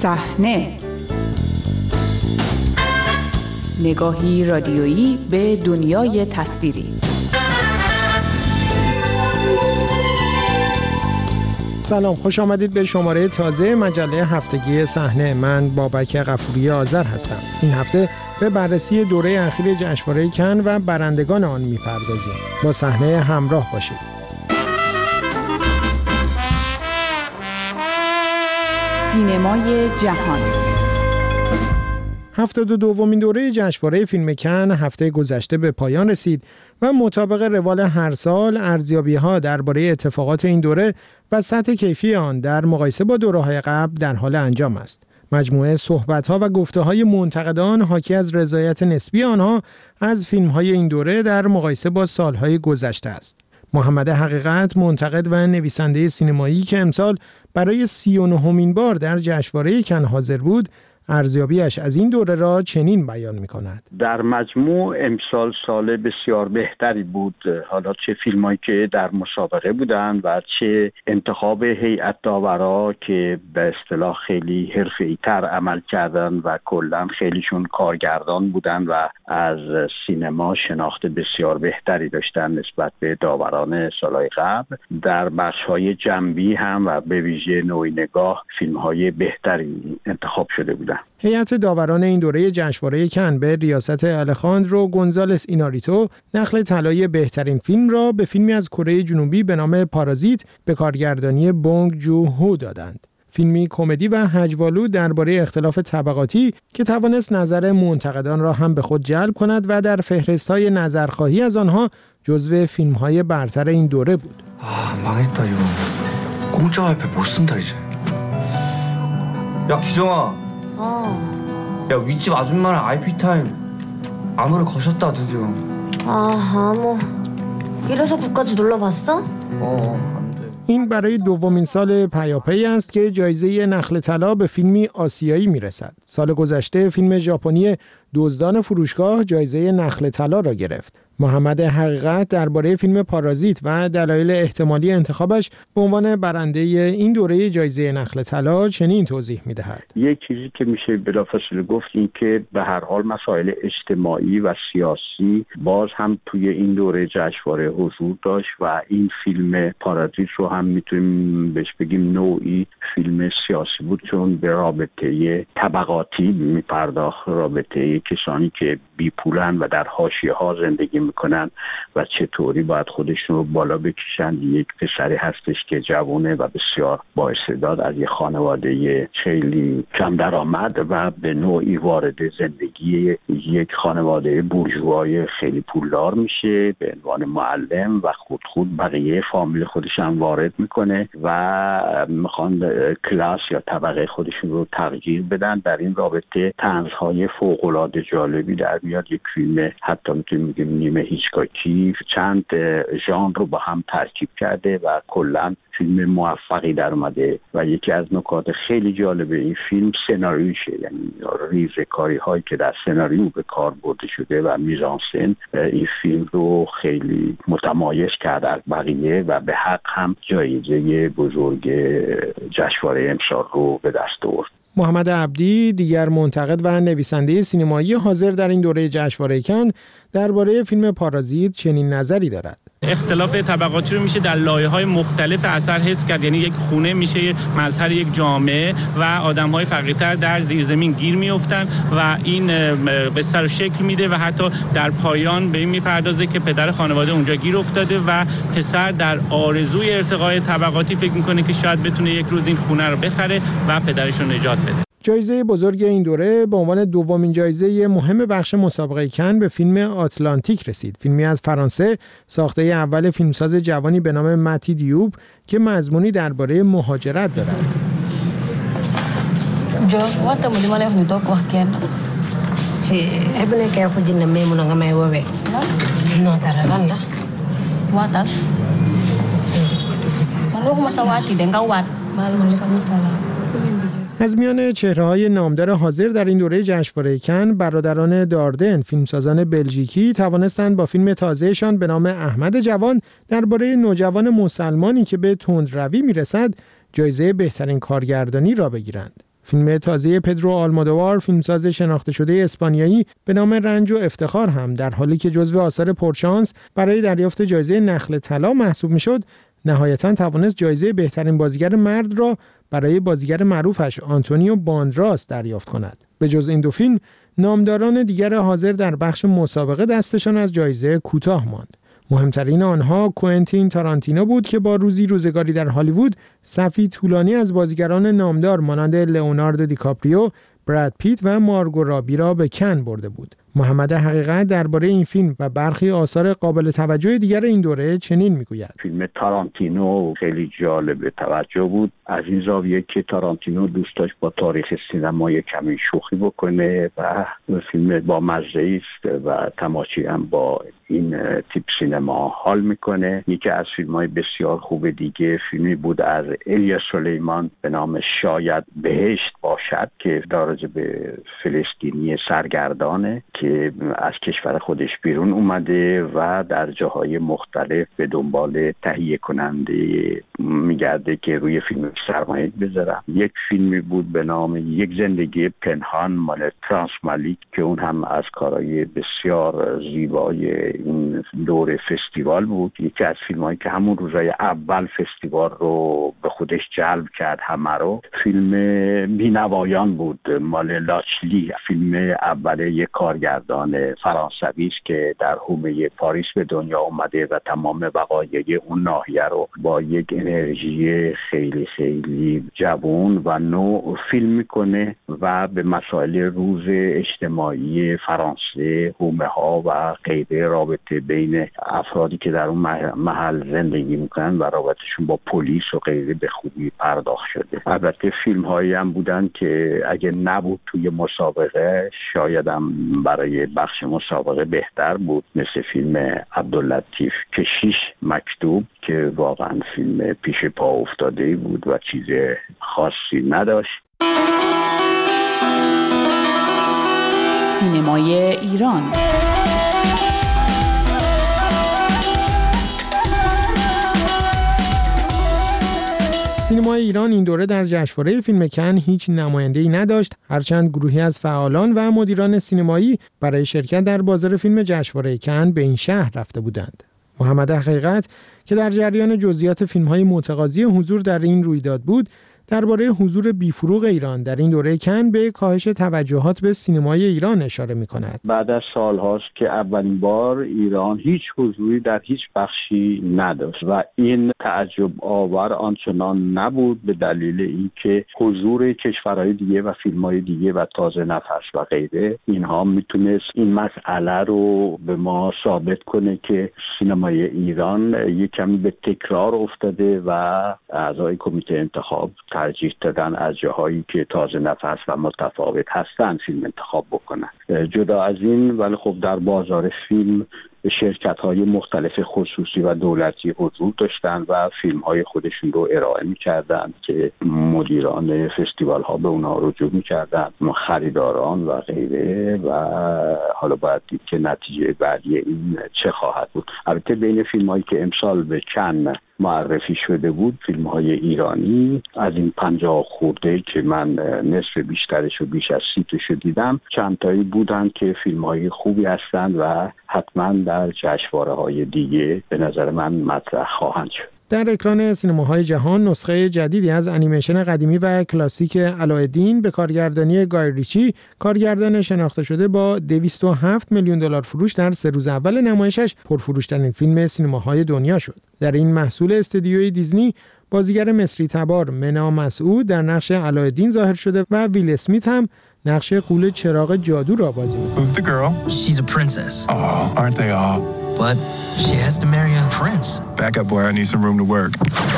صحنه، نگاهی رادیویی به دنیای تصویری. سلام، خوش آمدید به شماره تازه مجله هفتگی صحنه. من بابک غفوری آذر هستم. این هفته به بررسی دوره اخیر جشنواره کن و برندگان آن میپردازیم. با صحنه همراه باشید. سینمای جهان. 72مین دوره جشنواره فیلم کن هفته گذشته به پایان رسید و مطابق روال هر سال ارزیابی‌ها درباره اتفاقات این دوره و سطح کیفی آن در مقایسه با دوره‌های قبل در حال انجام است. مجموعه صحبت‌ها و گفته‌های منتقدان حاکی از رضایت نسبی آنها از فیلم‌های این دوره در مقایسه با سال‌های گذشته است. محمد حقیقت، منتقد و نویسنده سینمایی که امسال برای 39مین بار در جشنواره کن حاضر بود، ارزیابیش از این دوره را چنین بیان می‌کند: در مجموع امسال سال بسیار بهتری بود، حالا چه فیلمایی که در مسابقه بودند و چه انتخاب هیئت داورا که به اصطلاح خیلی حرفه‌ای‌تر عمل کردن و کلاً خیلیشون کارگردان بودن و از سینما شناخت بسیار بهتری داشتن نسبت به داوران سالهای قبل. در بخش‌های جنبی هم و به ویژه نوعی نگاه فیلم‌های بهتری انتخاب شده بودند. هیئت داوران این دوره جشنواره کن به ریاست الخاندرو گونزالس ایناریتو نخل طلای بهترین فیلم را به فیلمی از کره جنوبی به نام پارازیت به کارگردانی بونگ جو هو دادند. فیلمی کمدی و هجوآلود درباره اختلاف طبقاتی که توانست نظر منتقدان را هم به خود جلب کند و در فهرست‌های نظرخواهی از آنها جزو فیلم‌های برتر این دوره بود. 망했다 이거. 공짜 와이프 못 쓴다 이제. 야 기정아. 야 윗집 아줌마랑 IP 타임 암호를 거셨다 드디어. 암호. 이래서 국까지 놀러봤어? این برای دومین سال پیاپی است که جایزه نخل طلا به فیلمی آسیایی میرسد. سال گذشته فیلم ژاپنی دزدان فروشگاه جایزه نخل طلا را گرفت. محمد حقیقت درباره فیلم پارازیت و دلایل احتمالی انتخابش به عنوان برنده این دوره جایزه نخل طلا چنین توضیح می‌دهد: یک چیزی که میشه بلافاصله گفت این که به هر حال مسائل اجتماعی و سیاسی باز هم توی این دوره جشنواره حضور داشت و این فیلم پارازیت رو هم میتونیم بهش بگیم نوعی فیلم سیاسی بود، چون به رابطه طبقاتی میپرداخت، رابطه کسانی که بی پولن و در حاشیه‌ها زندگی میکنن و چطوری باید خودشون رو بالا بکشن. یک پسری هستش که جوونه و بسیار با استعداد از یک خانواده خیلی کم درآمد و به نوعی وارد زندگی یک خانواده بورژوای خیلی پولدار میشه به عنوان معلم و خود بقیه فامیل خودش هم وارد میکنه و میخوان کلاس یا طبقه خودشون رو تغییر بدن. در این رابطه طنزهای فوق‌العاده جالبی در میاد. یک فیلم حتی میتونیم بگیم نیمه هیچکاکی چند ژانر رو با هم ترکیب کرده و کلاً فیلم موفقی در اومده و یکی از نکات خیلی جالب این فیلم سناریوشه، یعنی ریزه‌کاری هایی که در سناریو به کار برده شده و میزانسن این فیلم رو خیلی متمایز کرده از بقیه و به حق هم جایزه بزرگ جشنواره امسال رو به دست آورد. محمد عبدی، دیگر منتقد و نویسنده سینمایی حاضر در این دوره جشنواره کن، درباره فیلم پارازیت چنین نظری دارد: اختلاف طبقاتی رو میشه در لایه‌های مختلف اثر حس کرد. یعنی یک خونه میشه مظهر یک جامعه و آدم‌های فقیرتر در زیرزمین گیر میافتن و این قصه رو شکل میده و حتی در پایان به این میپردازه که پدر خانواده اونجا گیر افتاده و پسر در آرزوی ارتقای طبقاتی فکر میکنه که شاید بتونه یک روز این خونه رو بخره و پدرش رو نجات بده. جایزه بزرگ این دوره به عنوان دومین جایزه مهم بخش مسابقه کن به فیلم آتلانتیک رسید. فیلمی از فرانسه ساخته اول فیلمساز جوانی به نام متی دیوب که مضمونی درباره مهاجرت دارد. از میان چهره‌های نامدار حاضر در این دوره جشنواره کن، برادران داردن، فیلمسازان بلژیکی، توانستند با فیلم تازه‌شان به نام احمد جوان درباره نوجوان مسلمانی که به تندروی میرسد، جایزه بهترین کارگردانی را بگیرند. فیلم تازه پدرو آلمودوار، فیلمساز شناخته شده اسپانیایی به نام رنج و افتخار، هم در حالی که جزو آثار پرشانس برای دریافت جایزه نخل طلا محسوب میشد، نهایتاً توانست جایزه بهترین بازیگر مرد را برای بازیگر معروفش آنتونیو باندراس دریافت کند. به جز این دو فیلم، نامداران دیگر حاضر در بخش مسابقه دستشان از جایزه کوتاه ماند. مهمترین آنها کوئنتین تارانتینو بود که با روزگاری در هالیوود صفی طولانی از بازیگران نامدار مانند لئوناردو دیکاپریو، براد پیت و مارگو رابی را به کن برده بود. محمد حقیقت درباره این فیلم و برخی آثار قابل توجه دیگر این دوره چنین میگوید: فیلم تارانتینو خیلی جالب توجه بود، از این زاویه که تارانتینو دوست داشت با تاریخ سینما یک کمی شوخی بکنه و فیلم با مزه است و تماشاگر هم با این تیپ سینما حال میکنه. یکی از فیلم‌های بسیار خوب دیگه فیلمی بود از الیا سلیمان به نام شاید بهشت باشد که راجع به فلسطینی سرگردانه که از کشور خودش بیرون اومده و در جاهای مختلف به دنبال تهیه کننده میگرده که روی فیلم سرمایه بذارم. یک فیلمی بود به نام یک زندگی پنهان مال ترانس مالیک که اون هم از کارهای بسیار زیبای این دور فستیوال بود. یکی از فیلمایی که همون روزای اول فستیوال رو به خودش جلب کرد همه رو، فیلم بینوایان بود مال لاچلی، فیلم اول یک کارگردان فرانسوی است که در حومه پاریس به دنیا اومده و تمام وقایع اون ناحیه رو با یک انرژی خیلی خیلی جوان و نو فیلم میکنه و به مسائل روز اجتماعی فرانسه، حومه ها و غیره، رابطه بین افرادی که در اون محل زندگی میکنن و رابطهشون با پلیس و غیره به خوبی پرداخت شده. البته فیلم هایی هم بودن که اگه نبود توی مسابقه شاید هم برای بخش مسابقه بهتر بود، مثل فیلم عبداللطیف کشیش مکتوب که واقعا فیلم پیش پا افتاده بود و چیز خاصی نداشت. سینمای ایران. سینمای ایران این دوره در جشنواره فیلم کن هیچ نماینده‌ای نداشت، هرچند گروهی از فعالان و مدیران سینمایی برای شرکت در بازار فیلم جشنواره کن به این شهر رفته بودند. محمد حقیقت که در جریان جزئیات فیلم‌های متقاضی حضور در این رویداد بود، درباره حضور بیفروغ ایران در این دوره کن به کاهش توجهات به سینمای ایران اشاره می‌کند. بعد از سال‌هاست که اولین بار ایران هیچ حضوری در هیچ بخشی نداشت و این تعجب آور آنچنان نبود به دلیل اینکه حضور کشورهای دیگه و فیلم‌های دیگه و تازه نفس و غیره اینها میتونست این مسئله رو به ما ثابت کنه که سینمای ایران یک کمی به تکرار افتاده و اعضای کمیته انتخاب ترجیح دادن از جاهایی که تازه نفس و متفاوت هستن فیلم انتخاب بکنن. جدا از این ولی خب در بازار فیلم شرکت‌های مختلف خصوصی و دولتی حضور داشتن و فیلم‌های خودشون رو ارائه می‌کردن که مدیران فستیوال‌ها به اونها رجوع می‌کردن، خریداران و غیره، و حالا باید دید که نتیجه بعدی این چه خواهد بود. البته بین فیلم‌هایی که امسال به کن معرفی شده بود فیلم‌های ایرانی از این 50 خورده که من نصف بیشترش و بیش از 30 دیدم، چند تایی بودن که فیلم‌های خوبی هستند و حتما در جشنواره‌های دیگه به نظر من مطرح خواهند شد. در اکران سینماهای جهان نسخه جدیدی از انیمیشن قدیمی و کلاسیک علایالدین به کارگردانی گای ریچی، کارگردان شناخته شده با 207 میلیون دلار فروش در 3 روز اول نمایشش پرفروش‌ترین فیلم سینماهای دنیا شد. در این محصول استودیوی دیزنی بازیگر مصری تبار منا مسعود در نقش علایالدین ظاهر شده و ویل اسمیت هم نقش غول چراغ جادو را بازی می‌کند. Who's the girl? She's a princess. Oh, aren't they all? But she has to marry a prince. Back up, boy. I need some room to work.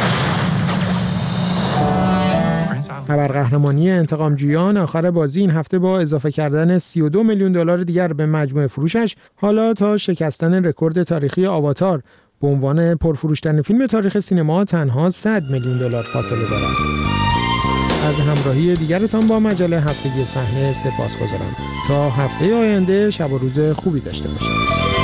خبرقهرمانی انتقامجویان آخر بازی این هفته با اضافه کردن 32 میلیون دلار دیگر به مجموع فروشش حالا تا شکستن رکورد تاریخی آواتار به عنوان پرفروش‌ترین فیلم تاریخ سینما تنها 100 میلیون دلار فاصله دارد. از همراهی دیگرتان با مجله هفتگی صحنه سپاسگزارم. تا هفته آینده شب و روز خوبی داشته باشید.